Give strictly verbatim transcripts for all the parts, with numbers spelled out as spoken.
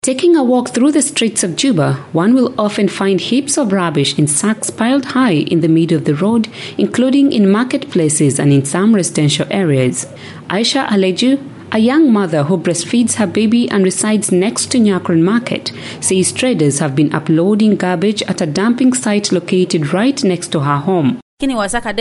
Taking a walk through the streets of Juba, one will often find heaps of rubbish in sacks piled high in the middle of the road, including in marketplaces and in some residential areas. Aisha Aleju, a young mother who breastfeeds her baby and resides next to Nyakron Market, says traders have been uploading garbage at a dumping site located right next to her home. The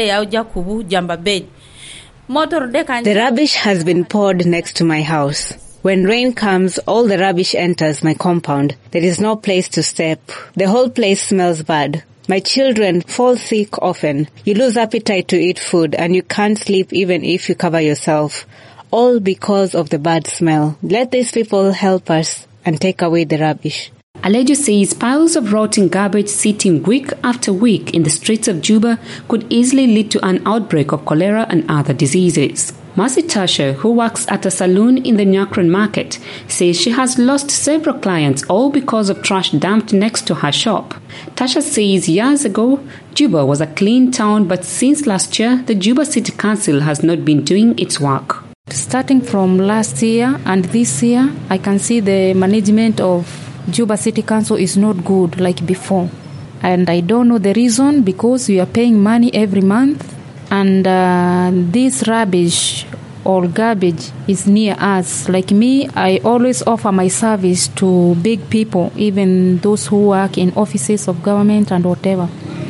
rubbish has been poured next to my house. When rain comes, all the rubbish enters my compound. There is no place to step. The whole place smells bad. My children fall sick often. You lose appetite to eat food and you can't sleep even if you cover yourself. All because of the bad smell. Let these people help us and take away the rubbish. Alejo says piles of rotting garbage sitting week after week in the streets of Juba could easily lead to an outbreak of cholera and other diseases. Mercy Tasha, who works at a saloon in the Nyakron Market, says she has lost several clients all because of trash dumped next to her shop. Tasha says years ago, Juba was a clean town, but since last year, the Juba City Council has not been doing its work. Starting from last year and this year, I can see the management of Juba City Council is not good like before. And I don't know the reason, because we are paying money every month. And uh, this rubbish or garbage is near us. Like me, I always offer my service to big people, even those who work in offices of government and whatever.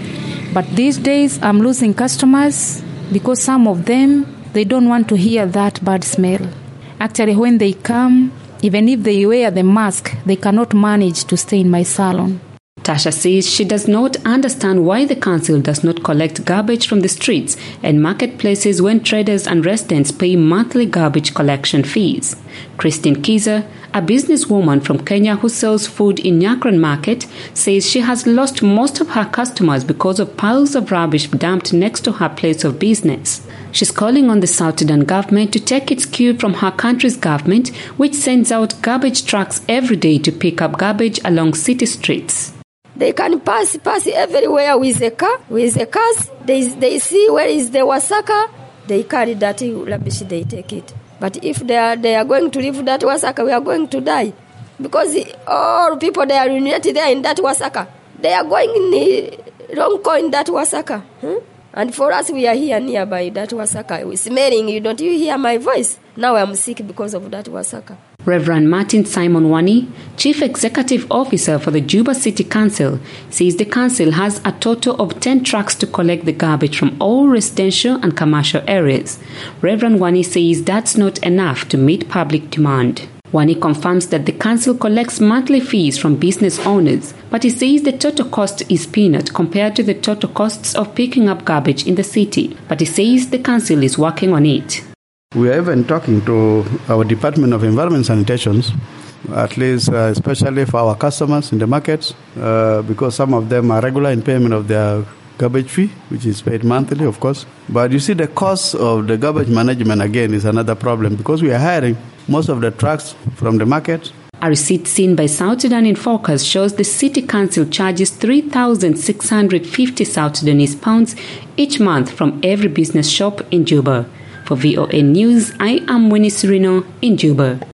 But these days, I'm losing customers because some of them, they don't want to hear that bad smell. Actually, when they come, even if they wear the mask, they cannot manage to stay in my salon. Tasha says she does not understand why the council does not collect garbage from the streets and marketplaces when traders and residents pay monthly garbage collection fees. Christine Kiza, a businesswoman from Kenya who sells food in Nyakron Market, says she has lost most of her customers because of piles of rubbish dumped next to her place of business. She's calling on the South Sudan government to take its cue from her country's government, which sends out garbage trucks every day to pick up garbage along city streets. They can pass pass everywhere with a car, with a cars. They, they see where is the wasaka, they carry that rubbish, they take it. But if they are, they are going to leave that wasaka, we are going to die. Because all people, they are united there in that wasaka. They are going in the wrong coin in that wasaka. Hmm? And for us, we are here nearby that wasaka. We're smelling, you don't you hear my voice? Now I'm sick because of that wasaka. Reverend Martin Simon Wani, Chief Executive Officer for the Juba City Council, says the council has a total of ten trucks to collect the garbage from all residential and commercial areas. Reverend Wani says that's not enough to meet public demand. Wani confirms that the council collects monthly fees from business owners, but he says the total cost is peanut compared to the total costs of picking up garbage in the city. But he says the council is working on it. We are even talking to our Department of Environment and Sanitation, at least uh, especially for our customers in the markets, uh, because some of them are regular in payment of their garbage fee, which is paid monthly, of course. But you see, the cost of the garbage management, again, is another problem, because we are hiring most of the trucks from the market. A receipt seen by South Sudan in Focus shows the City Council charges three thousand six hundred fifty South Sudanese pounds each month from every business shop in Juba. For V O A News, I am Winnie Serino in Juba.